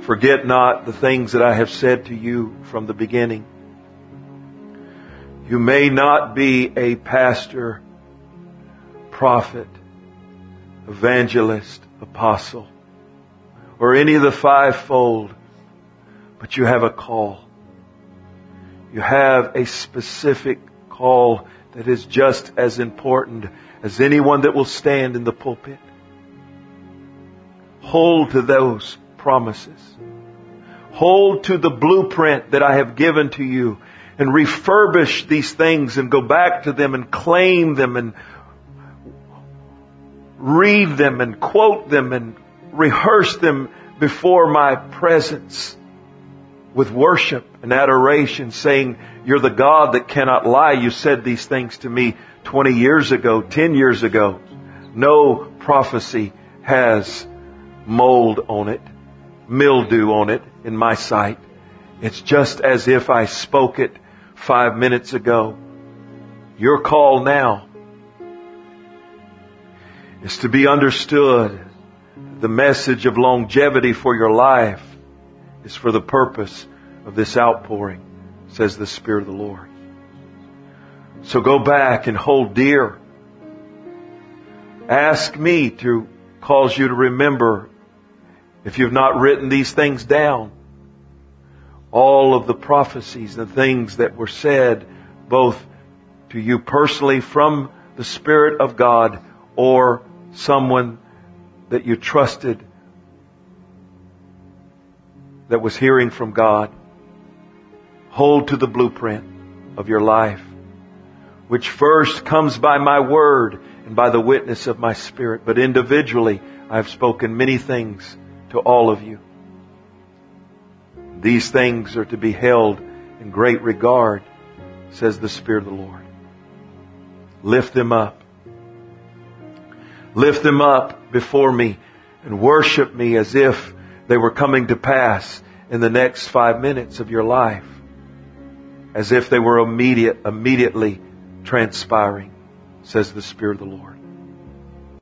Forget not the things that I have said to you from the beginning. You may not be a pastor, prophet, evangelist, apostle, or any of the fivefold, but you have a call. You have a specific call that is just as important as anyone that will stand in the pulpit. Hold to those promises. Hold to the blueprint that I have given to you, and refurbish these things and go back to them and claim them and read them and quote them and rehearse them before my presence with worship and adoration, saying, you're the God that cannot lie. You said these things to me 20 years ago, 10 years ago. No prophecy has mold on it, mildew on it in my sight. It's just as if I spoke it 5 minutes ago. Your call now is to be understood. The message of longevity for your life is for the purpose of this outpouring, says the Spirit of the Lord. So go back and hold dear. Ask me to cause you to remember, if you've not written these things down, all of the prophecies and things that were said, both to you personally from the Spirit of God or someone that you trusted that was hearing from God. Hold to the blueprint of your life, which first comes by my word and by the witness of my Spirit. But individually, I have spoken many things to all of you. These things are to be held in great regard, says the Spirit of the Lord. Lift them up. Lift them up before me and worship me as if they were coming to pass in the next 5 minutes of your life. As if they were immediately transpiring, says the Spirit of the Lord.